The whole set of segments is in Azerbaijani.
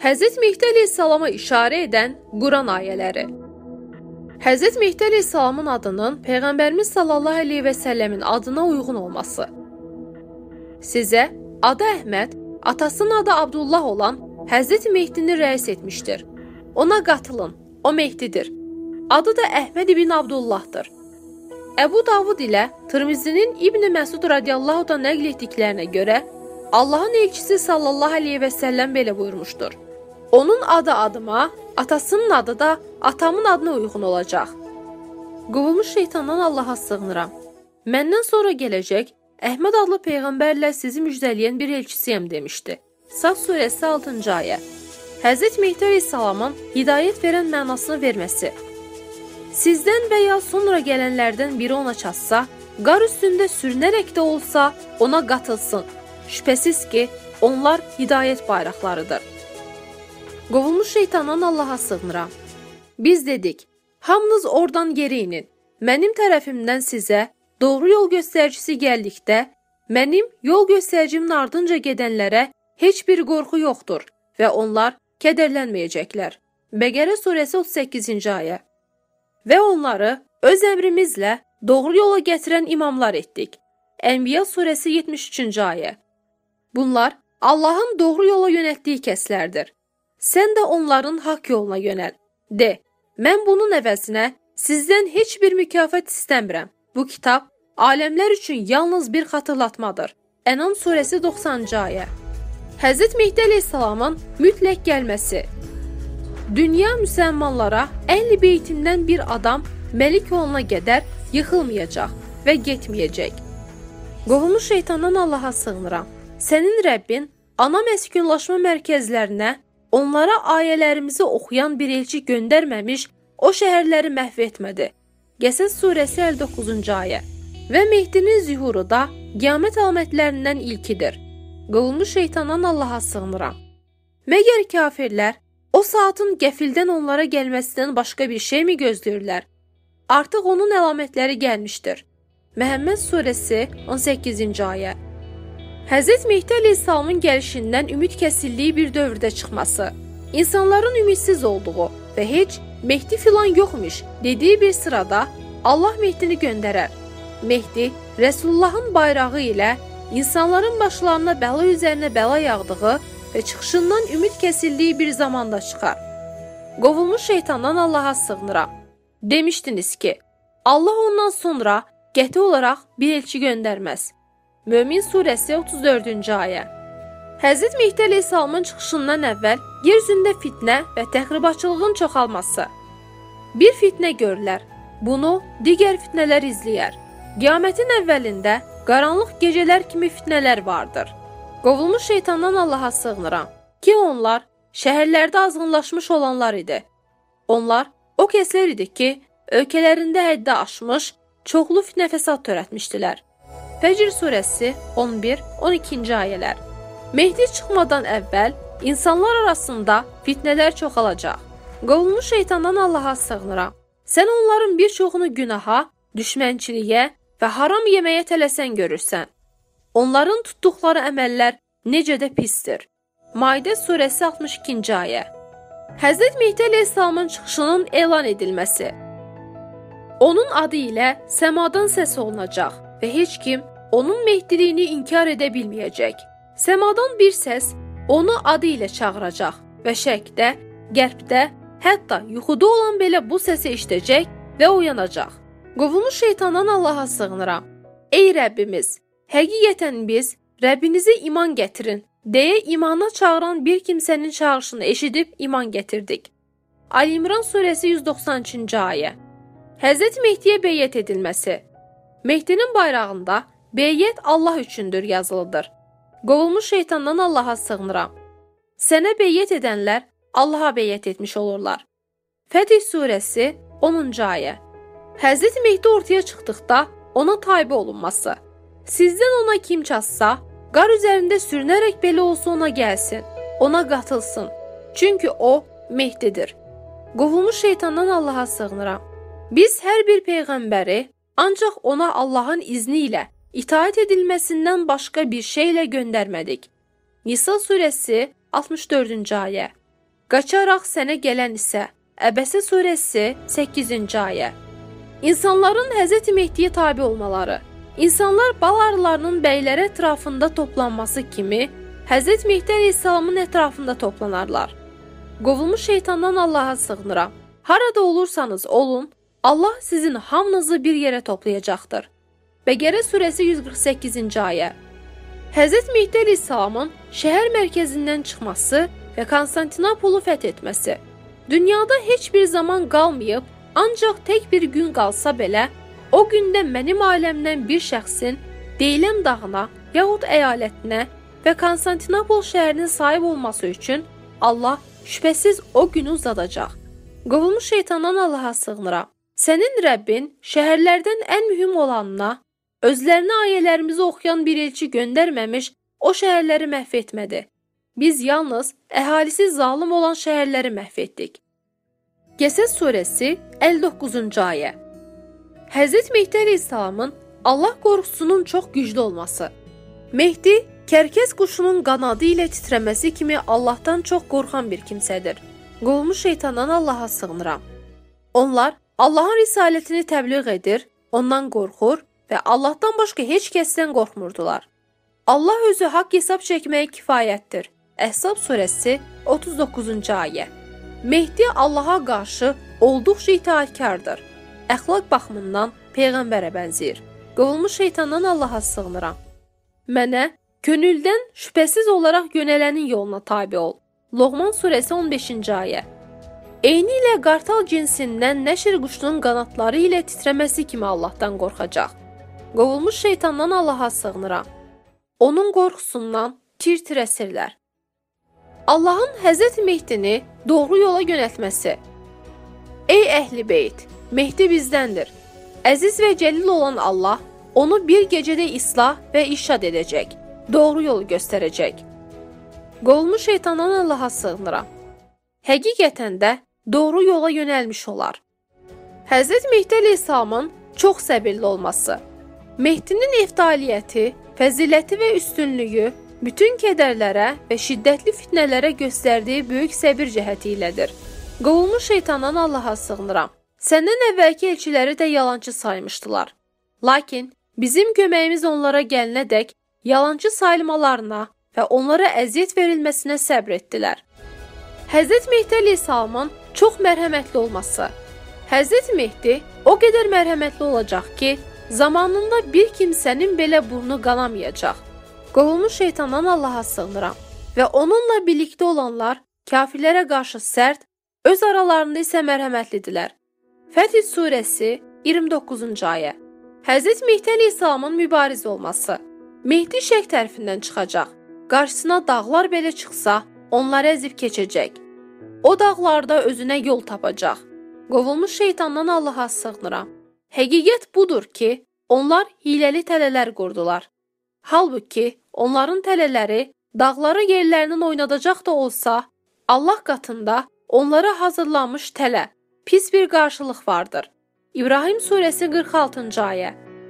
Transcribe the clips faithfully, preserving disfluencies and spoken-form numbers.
Həzrət Mehdi əleyhissalama işarə edən Quran ayələri. Həzrət Mehdi əleyhissalamın adının Peyğəmbərimiz sallallahu əleyhi və səlləmin adına uyğun olması. Sizə adı Əhməd, atasının adı Abdullah olan Həzrət Mehdini rəis etmişdir. Ona qatılın, o Mehdidir. Adı da Əhməd ibn Abdullahdır. Əbu Davud ilə Tirmizinin İbn Məsud radiyallahu da nəql etdiklərinə görə Allahın elçisi sallallahu əleyhi və səlləm belə buyurmuşdur. Onun adı adıma, atasının adı da atamın adına uyğun olacaq. Qovulmuş şeytandan Allaha sığınıram. Məndən sonra gələcək Əhməd adlı peyğəmbərlə sizi müjdələyən bir elçisiyəm demişdi. Saf surəsi altıncı ayə. Həzrət Mehdi əleyhissalamın hidayət verən mənasını verməsi. Sizdən və ya sonra gələnlərdən biri ona çatsa, qar üstündə sürünərək də olsa ona qatılsın. Şübhəsiz ki, onlar hidayət bayraqlarıdır. Qovulmuş şeytandan Allaha sığınıram. Biz dedik, hamınız oradan geri inin. Mənim tərəfimdən sizə doğru yol göstəricisi gəldikdə, mənim yol göstəricimin ardınca gedənlərə heç bir qorxu yoxdur və onlar kədərlənməyəcəklər. Bəqərə surəsi otuz səkkizinci ayə. Və onları öz əmrimizlə doğru yola gətirən imamlar etdik. Ənbiya surəsi yetmiş üçüncü ayə. Bunlar Allahın doğru yola yönəltdiyi kəslərdir. Sən də onların haqq yoluna yönəl. De, mən bunun əvəzinə sizdən heç bir mükafat istəmirəm. Bu kitab aləmlər üçün yalnız bir xatırlatmadır. Ənam surəsi doxsanıncı ayə. Həzrət Mehdi əleyhissalamın mütləq gəlməsi. Dünya müsəlmanlara Əhl-i Beytindən bir adam məlik yoluna qədər yıxılmayacaq və getməyəcək. Qovulmuş şeytandan Allaha sığınıram. Sənin Rəbbin ana məskunlaşma mərkəzlərinə onlara ayələrimizi oxuyan bir elçi göndərməmiş, o şəhərləri məhv etmədi. Qəsəs surəsi əlli doqquzuncu ayə. Və Mehdinin zühuru da qiyamət əlamətlərindən ilkidir. Qovulmuş şeytandan Allaha sığınıram. Məgər kafirlər o saatın qəfildən onlara gəlməsindən başqa bir şey mi gözləyirlər? Artıq onun əlamətləri gəlmişdir. Məhəmməd surəsi on səkkizinci ayə. Həzrət Mehdi əleyhissalamın gəlişindən ümid kəsildiyi bir dövrdə çıxması, insanların ümidsiz olduğu və heç Mehdi filan yoxmuş dediyi bir sırada Allah Mehdini göndərər. Mehdi, Rəsulullahın bayrağı ilə insanların başlarına bəla üzərinə bəla yağdığı və çıxışından ümid kəsildiyi bir zamanda çıxar. Qovulmuş şeytandan Allaha sığınıram. Demişdiniz ki, Allah ondan sonra qəti olaraq bir elçi göndərməz. Mömin surəsi otuz dördüncü ayə. Həzrət Mehdi əleyhissalamın çıxışından əvvəl yer üzündə fitnə və təxribatçılığın çoxalması. Bir fitnə görürlər, bunu digər fitnələr izləyər. Qiyamətin əvvəlində qaranlıq gecələr kimi fitnələr vardır. Qovulmuş şeytandan Allaha sığınıram ki, onlar şəhərlərdə azğınlaşmış olanlar idi. Onlar o kəslər idi ki, ölkələrində həddi aşmış, çoxlu fitnə fəsad törətmişdilər. Fəcr surəsi on bir on ikinci ayələr. Mehdi çıxmadan əvvəl insanlar arasında fitnələr çoxalacaq. Qovulmuş şeytandan Allaha sığınıram. Sən onların bir çoxunu günaha, düşmənçiliyə və haram yeməyə tələsən görürsən. Onların tutduqları əməllər necə də pisdir. Maidə surəsi altmış ikinci ayə. Həzrət Mehdi əleyhissalamın çıxışının elan edilməsi. Onun adı ilə səmadan səs olunacaq və heç kim onun Mehdiliyini inkar edə bilməyəcək. Səmadan bir səs onu adı ilə çağıracaq və şərqdə, qərbdə, hətta yuxuda olan belə bu səsi eşidəcək və oyanacaq. Qovulmuş şeytandan Allaha sığınıram. Ey Rəbbimiz, həqiqətən biz Rəbbinizi iman gətirin deyə imana çağıran bir kimsənin çağırışını eşidib iman gətirdik. Ali İmran surəsi yüz doxsan üçüncü ayə. Həzrət Mehdiyə beyyət edilməsi. Mehdinin bayrağında beyyət Allah üçündür yazılıdır. Qovulmuş şeytandan Allaha sığınıram. Sənə beyyət edənlər Allaha beyyət etmiş olurlar. Fətih surəsi onuncu ayə. Həzrət Mehdi ortaya çıxdıqda ona tabe olunması. Sizdən ona kim çatsa, qar üzərində sürünərək belə olsa ona gəlsin, ona qatılsın. Çünki o Mehdidir. Qovulmuş şeytandan Allaha sığınıram. Biz hər bir peyğəmbəri ancaq ona Allahın izni ilə itaat edilməsindən başqa bir şeylə göndərmədik. Nisa surəsi altmış dördüncü ayə. Qaçaraq sənə gələn isə. Əbəsə surəsi səkkizinci ayə. İnsanların Həzrəti Mehdiyə tabe olmaları. İnsanlar bal arılarının bəyləri ətrafında toplanması kimi Həzrəti Mehdi əleyhissalamın ətrafında toplanarlar. Qovulmuş şeytandan Allaha sığınıram. Harada olursanız olun, Allah sizin hamınızı bir yerə toplayacaqdır. Bəqərə surəsi yüz qırx səkkizinci ayə. Həzrəti Mehdi əleyhissalamın şəhər mərkəzindən çıxması və Konstantinopolu fəth etməsi. Dünyada heç bir zaman qalmayıb, ancaq tək bir gün qalsa belə, o gündə mənim aləmdən bir şəxsin deyilən dağına yaxud əyalətinə və Konstantinopol şəhərinin sahib olması üçün Allah şübhəsiz o günü uzadacaq. Qovulmuş şeytandan Allaha sığınıram. Sənin Rəbbin şəhərlərdən ən mühüm olanına, özlərinə ayələrimizi oxuyan bir elçi göndərməmiş o şəhərləri məhv etmədi. Biz yalnız əhalisi zalım olan şəhərləri məhv etdik. Qəsəs surəsi əlli doqquzuncu ayə. Həzrət Mehdi əleyhissalamın Allah qorxusunun çox güclü olması. Mehdi, kərkəz quşunun qanadı ilə titrəməsi kimi Allahdan çox qorxan bir kimsədir. Qovulmuş şeytandan Allaha sığınıram. Onlar Allahın risalətini təbliğ edir, ondan qorxur və Allahdan başqa heç kəsdən qorxmurdular. Allah özü haqq hesab çəkməyə kifayətdir. Əhzab surəsi otuz doqquzuncu ayə. Mehdi Allaha qarşı olduqca itaatkardır. Əxlaq baxımından Peyğəmbərə bənzəyir. Qovulmuş şeytandan Allaha sığınıram. Mənə könüldən şübhəsiz olaraq yönələnin yoluna tabi ol. Loğman surəsi on beşinci ayə. Eyni ilə qartal cinsindən nəşr quşunun qanatları ilə titrəməsi kimi Allahdan qorxacaq. Qovulmuş şeytandan Allaha sığınıram. Onun qorxusundan tir-tir əsirlər. Allahın Həzrəti Mehdini doğru yola yönəltməsi. Ey əhli beyt, Mehdi bizdəndir. Əziz və cəlil olan Allah onu bir gecədə islah və irşad edəcək, doğru yolu göstərəcək. Qovulmuş şeytandan Allaha sığınıram. Həqiqətən də doğru yola yönəlmiş olar. Həzrət Mehdi əleyhissalamın çox səbirli olması. Mehdinin eftaliyyəti, fəziləti və üstünlüyü bütün kədərlərə və şiddətli fitnələrə göstərdiyi böyük səbir cəhəti ilədir. Qovulmuş şeytandan Allaha sığınıram. Səndən əvvəlki elçiləri də yalançı saymışdılar. Lakin bizim köməyimiz onlara gəlinədək yalançı sayılmalarına və onlara əziyyət verilməsinə səbr etdilər. Həzrət Mehdi əleyhissalamın çox mərhəmətli olması. Həzrət Mehdi o qədər mərhəmətli olacaq ki, zamanında bir kimsənin belə burnu qanamayacaq. Qovulmuş şeytandan Allaha sığınıram və onunla birlikdə olanlar kafirlərə qarşı sərt, öz aralarında isə mərhəmətlidirlər. Fəth surəsi iyirmi doqquzuncu ayə. Həzrət Mehdi əleyhissalamın mübariz olması. Mehdi şərq tərəfindən çıxacaq. Qarşısına dağlar belə çıxsa, onları əzib keçəcək. O dağlarda özünə yol tapacaq. Qovulmuş şeytandan Allaha sığınıram. Həqiqət budur ki, onlar hiləli tələlər qurdular. Halbuki onların tələləri dağları yerlərindən oynadacaq da olsa, Allah qatında onlara hazırlanmış tələ, pis bir qarşılıq vardır. İbrahim surəsi qırx altıncı ayə.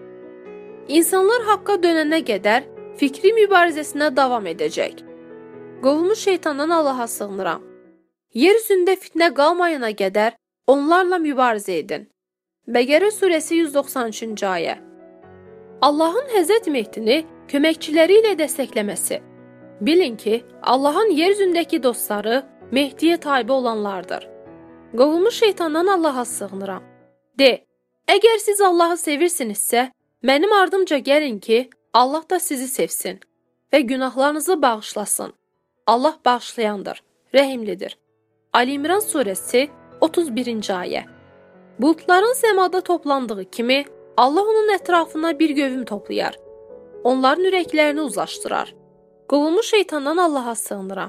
İnsanlar haqqa dönənə qədər fikri mübarizəsinə davam edəcək. Qovulmuş şeytandan Allaha sığınıram. Yer üzündə fitnə qalmayana qədər onlarla mübarizə edin. Bəqərə surəsi yüz doxsan üçüncü ayə. Allahın Həzrət Mehdini köməkçiləri ilə dəstəkləməsi. Bilin ki, Allahın yer üzündəki dostları Mehdiyə tabe olanlardır. Qovulmuş şeytandan Allaha sığınıram. De, əgər siz Allahı sevirsinizsə, mənim ardımca gəlin ki, Allah da sizi sevsin və günahlarınızı bağışlasın. Allah bağışlayandır, rəhimlidir. Ali İmran surəsi otuz birinci ayə. Buludların səmada toplandığı kimi, Allah onun ətrafına bir gövüm toplayar. Onların ürəklərini uzlaşdırar. Qovulmuş şeytandan Allaha sığınıram.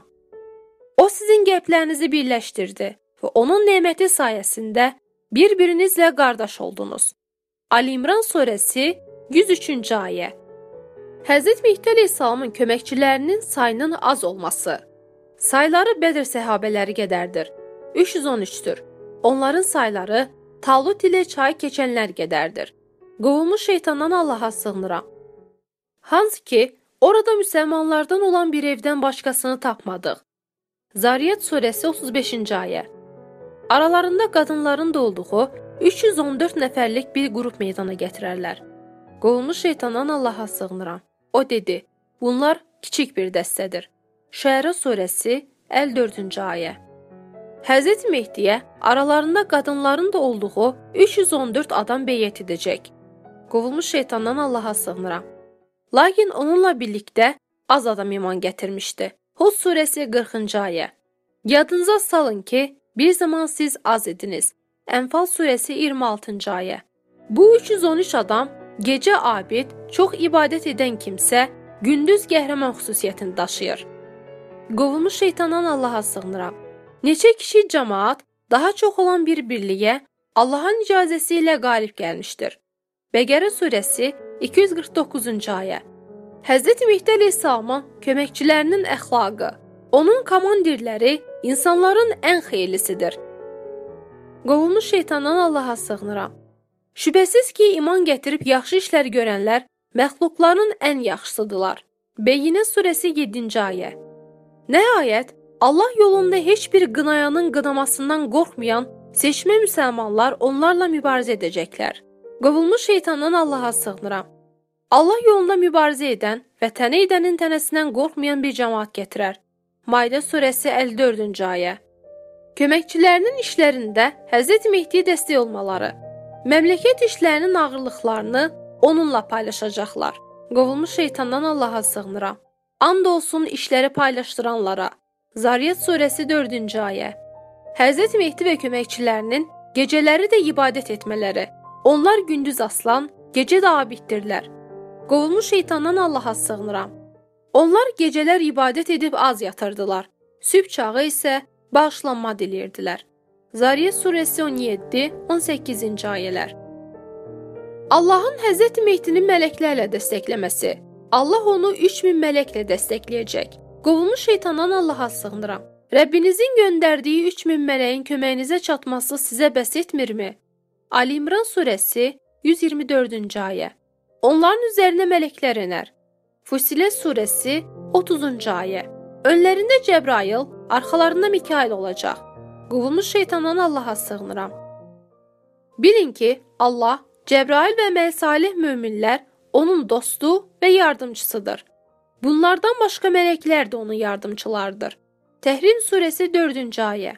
O sizin qəlblərinizi birləşdirdi və onun neməti sayəsində bir-birinizlə qardaş oldunuz. Ali İmran surəsi yüz üçüncü ayə. Həzrət Mehdi əleyhissalamın köməkçilərinin sayının az olması. Sayları Bədr səhabələri qədərdir. üç yüz on üçdür. Onların sayları Talut ilə çay keçənlər qədərdir. Qovulmuş şeytandan Allaha sığınıram. Hansı ki, orada müsəlmanlardan olan bir evdən başqasını tapmadıq. Zariyat surəsi otuz beşinci ayə. Aralarında qadınların da olduğu üç yüz on dörd nəfərlik bir qrup meydana gətirərlər. Qovulmuş şeytandan Allaha sığınıram. O dedi, bunlar kiçik bir dəstədir. Şəra surəsi əlli dördüncü ayə. Həzrət Mehdiyə aralarında qadınların da olduğu üç yüz on dörd adam beyyət edəcək. Qovulmuş şeytandan Allaha sığınıram. Lakin onunla birlikdə az adam iman gətirmişdi. Hud surəsi qırxıncı ayə. Yadınıza salın ki, bir zaman siz az idiniz. Ənfal surəsi iyirmi altıncı ayə. Bu üç yüz on üç adam gecə abid, çox ibadət edən kimsə, gündüz qəhrəman xüsusiyyətini daşıyır. Qovulmuş şeytandan Allaha sığınıram. Neçə kişi cəmaat daha çox olan bir birliyə Allahın icazəsi ilə qalib gəlmişdir. Bəqərə surəsi iki yüz qırx doqquzuncu ayə. Həzrət Mehdi əleyhissalamın köməkçilərinin əxlaqı, onun komandirləri insanların ən xeyirlisidir. Qovulmuş şeytandan Allaha sığınıram. Şübhəsiz ki, iman gətirib yaxşı işlər görənlər məxluqların ən yaxşısıdırlar. Beyyinə surəsi yeddinci ayə. Nəhayət, Allah yolunda heç bir qınayanın qınamasından qorxmayan seçmə müsəlmanlar onlarla mübarizə edəcəklər. Qovulmuş şeytandan Allaha sığınıram. Allah yolunda mübarizə edən və tənə edənin tənəsindən qorxmayan bir cəmaat gətirər. Maidə surəsi əlli dördüncü ayə. Köməkçilərinin işlərində Həzrət Mehdiyə dəstək olmaları, məmləkət işlərinin ağırlıqlarını onunla paylaşacaqlar. Qovulmuş şeytandan Allaha sığınıram. And olsun işləri paylaşdıranlara. Zariyat surəsi dördüncü ayə. Həzrət Mehdi və köməkçilərinin gecələri də ibadət etmələri. Onlar gündüz aslan, gecə də abiddirlər. Qovulmuş şeytandan Allaha sığınıram. Onlar gecələr ibadət edib az yatırdılar. Sübh çağı isə bağışlanma diləyirdilər. Zariyat surəsi on yeddi on səkkizinci ayələr. Allahın Həzrət Mehdini mələklərlə dəstəkləməsi. Allah onu üç min mələklə dəstəkləyəcək. Qovulmuş şeytandan Allaha sığınıram. Rəbbinizin göndərdiyi üç min mələyin köməyinizə çatması sizə bəs etmirmi? Ali İmran surəsi yüz iyirmi dördüncü ayə. Onların üzərinə mələklər enər. Fusilə surəsi otuzuncu ayə. Önlərində Cəbrail, arxalarında Mikail olacaq. Qovulmuş şeytandan Allaha sığınıram. Bilin ki, Allah, Cəbrail və məsalih möminlər onun dostu və yardımcısıdır. Bunlardan başqa mələklər də onun yardımçılarıdır. Təhrim surəsi dördüncü ayə.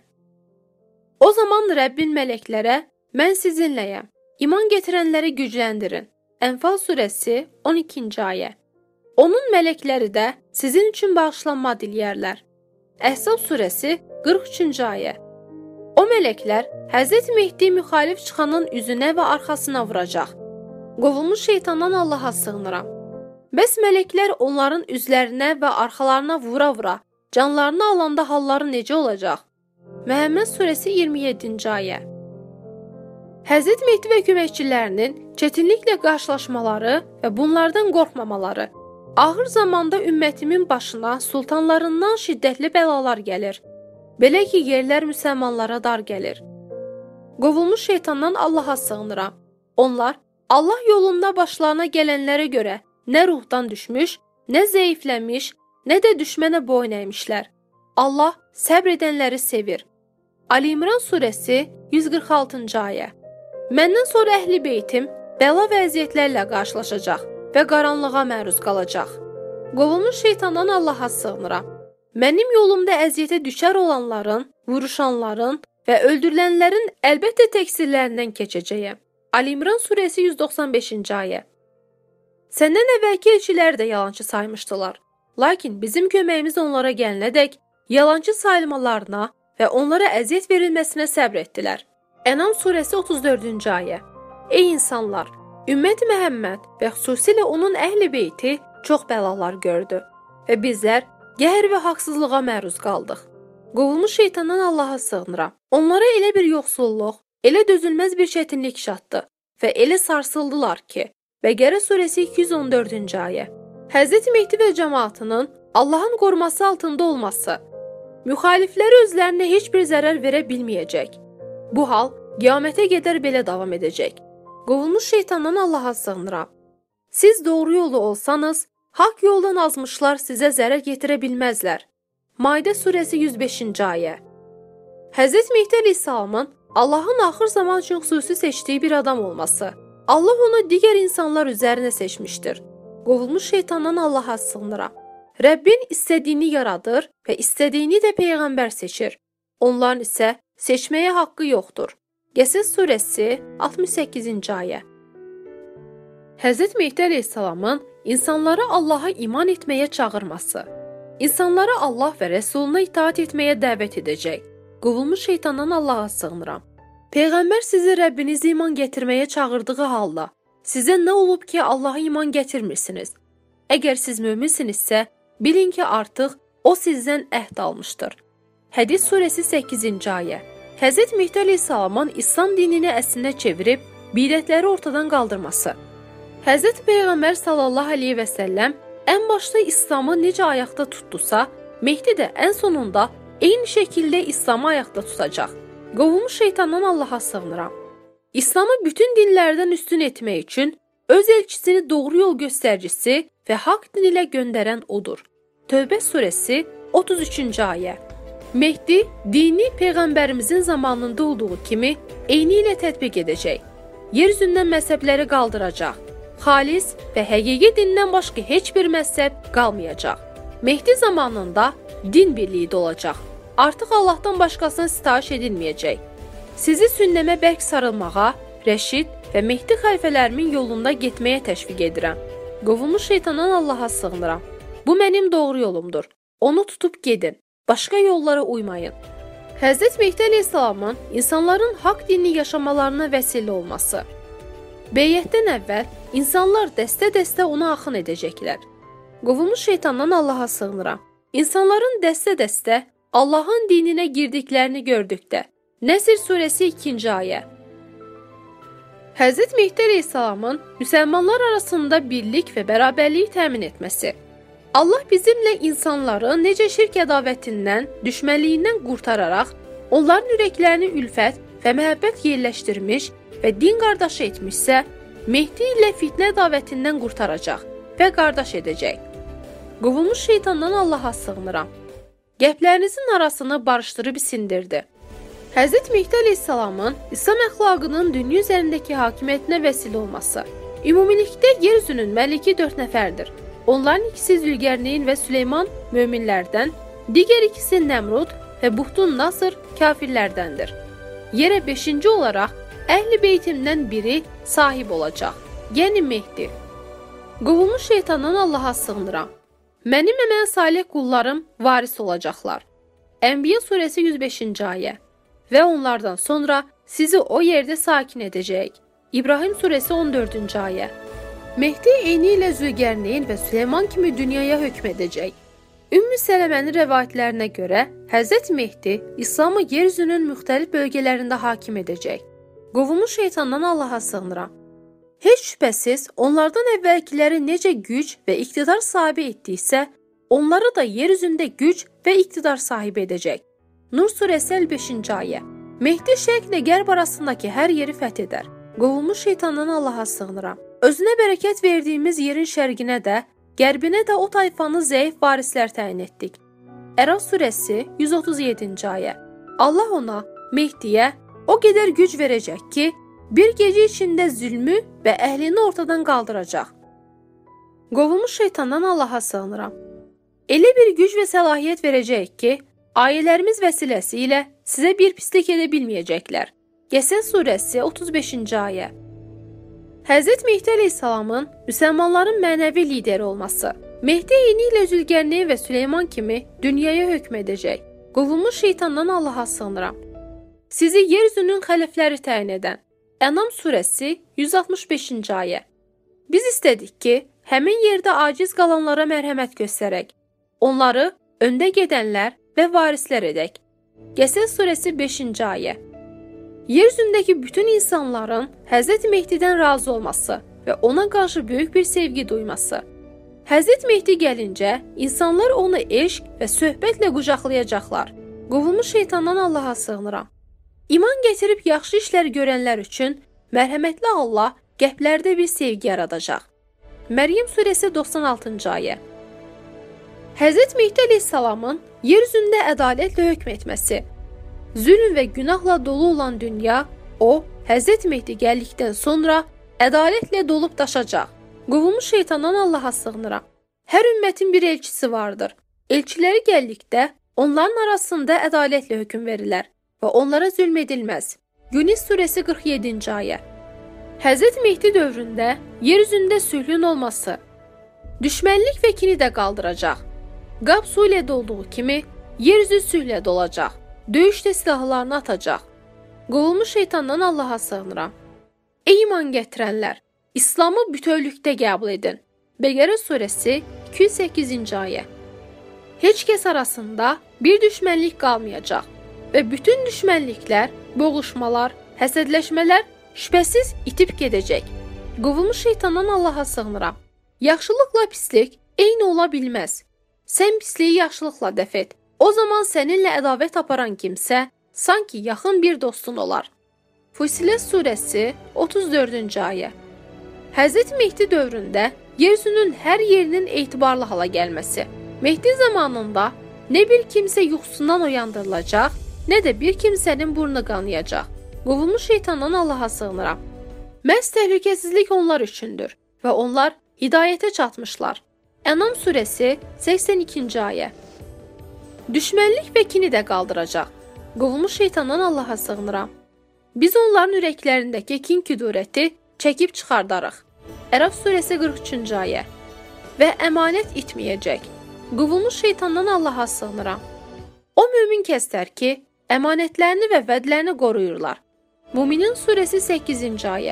O zaman Rəbbin mələklərə, mən sizinləyəm, iman gətirənləri gücləndirin. Ənfal surəsi on ikinci ayə. Onun mələkləri də sizin üçün bağışlanma diləyərlər. Əhzab surəsi qırx üçüncü ayə. O mələklər Həzrət Mehdi müxalif çıxanın üzünə və arxasına vuracaq. Qovulmuş şeytandan Allaha sığınıram. Bəs mələklər onların üzlərinə və arxalarına vura-vura canlarını alanda halları necə olacaq? Məhəmməd surəsi iyirmi yeddinci ayə. Həzrət Mehdi və köməkçilərinin çətinliklə qarşılaşmaları və bunlardan qorxmamaları. Ağır zamanda ümmətimin başına sultanlarından şiddətli bəlalar gəlir. Belə ki, yerlər müsəlmanlara dar gəlir. Qovulmuş şeytandan Allaha sığınıram. Onlar Allah yolunda başlarına gələnlərə görə nə ruhdan düşmüş, nə zəifləmiş, nə də düşmənə boyun əymişlər. Allah səbr edənləri sevir. Ali İmran surəsi yüz qırx altıncı ayə. Məndən sonra əhli beytim bəla və əziyyətlərlə qarşılaşacaq və qaranlığa məruz qalacaq. Qovulmuş şeytandan Allaha sığınıram. Mənim yolumda əziyyətə düşər olanların, vuruşanların və öldürülənlərin əlbəttə təqsirlərindən keçəcəyəm. Ali İmran surəsi yüz doxsan beşinci ayə. Səndən əvvəlki elçilər də yalançı saymışdılar. Lakin bizim köməyimiz onlara gəlinədək yalançı sayılmalarına və onlara əziyyət verilməsinə səbr etdilər. Ənam surəsi otuz dördüncü ayə. Ey insanlar! Ümmət Məhəmməd və xüsusilə onun əhl-i beyti çox bəlalar gördü və bizlər qəhər və haqsızlığa məruz qaldıq. Qovulmuş şeytandan Allaha sığınıram. Onlara elə bir yoxsulluq, elə dözülməz bir çətinlik çatdı və elə sarsıldılar ki, Bəqərə surəsi iki yüz on dördüncü ayə. Həzrət Mehdi və cəmaatının Allahın qoruması altında olması, müxaliflər özlərinə heç bir zərər verə bilməyəcək. Bu hal qiyamətə qədər belə davam edəcək. Qovulmuş şeytandan Allaha sığınıram. Siz doğru yolu olsanız, haqq yoldan azmışlar sizə zərər yetirə bilməzlər. Maidə surəsi yüz beşinci ayə. Həzrət Mehdi əleyhissalamın Allahın axır zaman üçün xüsusi seçdiyi bir adam olması. Allah onu digər insanlar üzərinə seçmişdir. Qovulmuş şeytandan Allaha sığınıram. Rəbbin istədiyini yaradır və istədiyini də Peyğəmbər seçir. Onların isə seçməyə haqqı yoxdur. Qəsəs surəsi altmış səkkizinci ayə. Həzrət Mehdi əleyhissalamın insanları Allaha iman etməyə çağırması. İnsanları Allah və Rəsuluna itaat etməyə dəvət edəcək. Qovulmuş şeytandan Allaha sığınıram. Peyğəmbər sizi Rəbbiniz iman gətirməyə çağırdığı halda, sizə nə olub ki, Allaha iman gətirmirsiniz? Əgər siz möminsinizsə, bilin ki, artıq o sizdən əhd almışdır. Hədid surəsi səkkizinci ayə. Həzrət Mehdi əleyhissalamın İslam dinini əslinə çevirib, bidətləri ortadan qaldırması. Həzrət Peyğəmbər sallallahu aleyhi və səlləm ən başda İslamı necə ayaqda tutdusa, Mehdi də ən sonunda eyni şəkildə İslamı ayaqda tutacaq. Qovulmuş şeytandan Allaha sığınıram. İslamı bütün dinlərdən üstün etmək üçün öz elçisini doğru yol göstəricisi və haqq din ilə göndərən odur. Tövbə surəsi otuz üçüncü ayə. Mehdi dini Peyğəmbərimizin zamanında olduğu kimi eyni ilə tətbiq edəcək. Yer üzündən məzhəbləri qaldıracaq. Xalis və həqiqi dindən başqa heç bir məzhəb qalmayacaq. Mehdi zamanında din birliyi də olacaq. Artıq Allahdan başqasına sitayiş edilməyəcək. Sizi sünnəmə bərk sarılmağa, Rəşid və Mehdi xəlifələrimin yolunda getməyə təşviq edirəm. Qovulmuş şeytandan Allaha sığınıram. Bu mənim doğru yolumdur. Onu tutub gedin. Başqa yollara uymayın. Həzrət Mehdi əleyhissalamın insanların haqq dinini yaşamalarına vəsilə olması. Beyyətdən əvvəl insanlar dəstə-dəstə ona axın edəcəklər. Qovulmuş şeytandan Allaha sığınıram. İnsanların dəstə-dəstə Allahın dininə girdiklərini gördükdə. Nəsr surəsi ikinci ayə. Həzrət Mehdi əleyhissalamın müsəlmanlar arasında birlik və bərabərliyi təmin etməsi. Allah bizimlə insanları necə şirk ədavətindən, düşmənliyindən qurtararaq, onların ürəklərini ülfət və məhəbbət yerləşdirmiş və din qardaşı etmişsə, Mehdi ilə fitnə ədavətindən qurtaracaq və qardaş edəcək. Qovulmuş şeytandan Allaha sığınıram. Qəlblərinizin arasını barışdırıb sindirdi. Həzrət Mehdi əleyhissalamın İslam əxlaqının dünya üzərindəki hakimiyyətinə vəsilə olması. Ümumilikdə yer üzünün məliki dörd nəfərdir. Onların ikisi Zülqərneyn və Süleyman möminlərdən, digər ikisi Nəmrud və Buhtun Nasır kafirlərdəndir. Yerə beşinci olaraq Əhl-i Beytimdən biri sahib olacaq, yəni Mehdi. Qovulmuş şeytandan Allaha sığınıram. Mənim və mən salih qullarım varis olacaqlar. Ənbiya surəsi yüz beşinci ayə. Və onlardan sonra sizi o yerdə sakin edəcək. İbrahim surəsi on dördüncü ayə. Mehdi eyni ilə Zülqərneyn və Süleyman kimi dünyaya hökm edəcək. Ümmü Sələmənin rəvayətlərinə görə Həzrət Mehdi İslamı yer üzünün müxtəlif bölgələrində hakim edəcək. Qovulmuş şeytandan Allaha sığınıram. Heç şübhəsiz, onlardan əvvəlkiləri necə güc və iqtidar sahibi etdiysə, onları da yer üzündə güc və iqtidar sahibi edəcək. Nur surəsi əlli beşinci ayə. Mehdi şərqlə qərb arasındakı hər yeri fəth edər. Qovulmuş şeytandan Allaha sığınıram. Özünə bərəkət verdiyimiz yerin şərqinə də, qərbinə də o tayfanın zəif varislər təyin etdik. Əraf surəsi yüz otuz yeddinci ayə. Allah ona, Mehdiyə o qədər güc verəcək ki, bir gecə içində zülmü və əhlini ortadan qaldıracaq. Qovulmuş şeytandan Allaha sığınıram. Elə bir güc və səlahiyyət verəcək ki, ayələrimiz vəsiləsi ilə sizə bir pislik edə bilməyəcəklər. Qəsəs surəsi otuz beşinci ayə. Həzrət Mehdi əleyhissalamın müsəlmanların mənəvi lideri olması. Mehdi eyni ilə Zülqərneyn və Süleyman kimi dünyaya hökm edəcək. Qovulmuş şeytandan Allaha sığınıram. Sizi yer üzünün xəlifləri təyin edən. Ənam surəsi yüz altmış beşinci ayə. Biz istədik ki, həmin yerdə aciz qalanlara mərhəmət göstərək. Onları öndə gedənlər və varislər edək. Qəsəs surəsi beşinci ayə. Yer üzündəki bütün insanların Həzrət Mehdidən razı olması və ona qarşı böyük bir sevgi duyması. Həzrət Mehdi gəlincə, insanlar onu eşq və söhbətlə qucaqlayacaqlar. Qovulmuş şeytandan Allaha sığınıram. İman gətirib yaxşı işlər görənlər üçün mərhəmətli Allah qəlblərdə bir sevgi yaradacaq. Məryəm surəsi doxsan altıncı ayə. Həzrət Mehdi əleyhissalamın yer üzündə ədalətlə hökm etməsi. Zülm və günahla dolu olan dünya, o, Həzrət Mehdi gəldikdən sonra ədalətlə dolub daşacaq. Qovulmuş şeytandan Allaha sığınıram. Hər ümmətin bir elçisi vardır. Elçiləri gəldikdə onların arasında ədalətlə hökm verilər və onlara zülm edilməz. Yunus surəsi qırx yeddinci ayə. Həzrət Mehdi dövründə yer üzündə sülhün olması, düşmənlik və kini də qaldıracaq. Qab su ilə dolduğu kimi yer üzü sülhlə dolacaq. Döyüşdə silahlarını atacaq. Qovulmuş şeytandan Allaha sığınıram. Ey iman gətirənlər, İslamı bütövlükdə qəbul edin. Bəqərə surəsi iki yüz səkkizinci ayə. Heç kəs arasında bir düşmənlik qalmayacaq və bütün düşmənliklər, boğuşmalar, həsədləşmələr şübhəsiz itib gedəcək. Qovulmuş şeytandan Allaha sığınıram. Yaxşılıqla pislik eyni ola bilməz. Sən pisliyi yaxşılıqla dəf et. O zaman səninlə ədavət aparan kimsə sanki yaxın bir dostun olar. Fussilet surəsi otuz dördüncü ayə. Həzrət Mehdi dövründə yer üzünün hər yerinin etibarlı hala gəlməsi. Mehdi zamanında nə bir kimsə yuxusundan oyandırılacaq, nə də bir kimsənin burnu qanayacaq. Qovulmuş şeytandan Allaha sığınıram. Məhz təhlükəsizlik onlar üçündür və onlar hidayətə çatmışlar. Ənam surəsi səksən ikinci ayə. Düşmənlik və kini də qaldıracaq. Qovulmuş şeytandan Allaha sığınıram. Biz onların ürəklərindəki kin küdurəti çəkib çıxardarıq. Ərəf surəsi qırx üçüncü ayə. Və əmanət itməyəcək. Qovulmuş şeytandan Allaha sığınıram. O mömin kəslər ki, əmanətlərini və vədlərini qoruyurlar. Müminin surəsi səkkizinci ayə.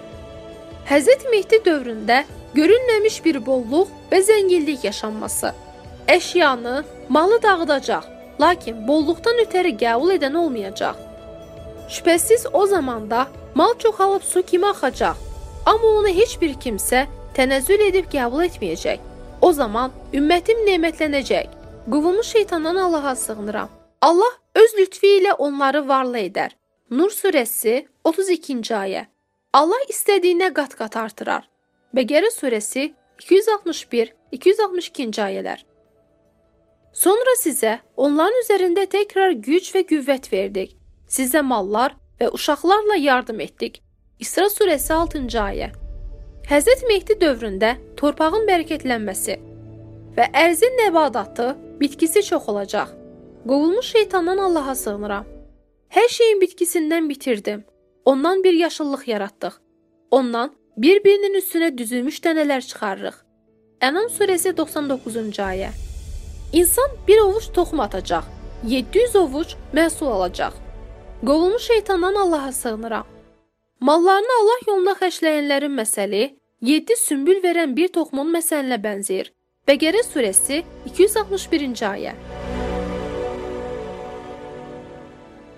Həzrət Mehdi dövründə görünməmiş bir bolluq və zənginlik yaşanması. Əşyanı, malı dağıdacaq, lakin bolluqdan ötəri qəbul edən olmayacaq. Şübhəsiz o zamanda mal çoxalıb su kimi axacaq, amma onu heç bir kimsə tənəzzül edib qəbul etməyəcək. O zaman ümmətim nemətlənəcək. Qovulmuş şeytandan Allaha sığınıram. Allah öz lütfi ilə onları varlı edər. Nur surəsi otuz ikinci ayə. Allah istədiyinə qat-qat artırar. Bəqərə surəsi iki yüz altmış bir iki yüz altmış ikinci ayələr. Sonra sizə onların üzərində təkrar güc və qüvvət verdik. Sizə mallar və uşaqlarla yardım etdik. İsra surəsi altıncı ayə. Həzrət Mehdi dövründə torpağın bərəkətlənməsi və ərzin nəbatatı, bitkisi çox olacaq. Qovulmuş şeytandan Allaha sığınıram. Hər şeyin bitkisindən bitirdim. Ondan bir yaşıllıq yaratdıq. Ondan bir-birinin üstünə düzülmüş dənələr çıxarırıq. Ənam surəsi doxsan doqquzuncu ayə. İnsan bir ovuc toxum atacaq, yeddi yüz ovuc məhsul alacaq. Qovulmuş şeytandan Allaha sığınıram. Mallarını Allah yolunda xərcləyənlərin məsəli, yeddi sümbül verən bir toxumun məsəlinə bənzəyir. Bəqərə surəsi iki yüz altmış birinci ayə.